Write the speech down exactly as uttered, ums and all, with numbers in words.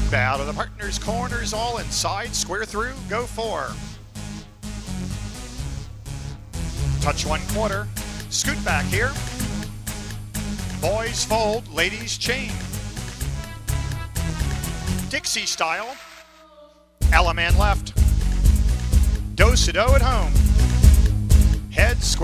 Bow to the partners, corners all inside, square through, go four. Touch one quarter, scoot back here. Boys fold, ladies chain. Dixie style, Alaman left. Do-si-do at home. Head square.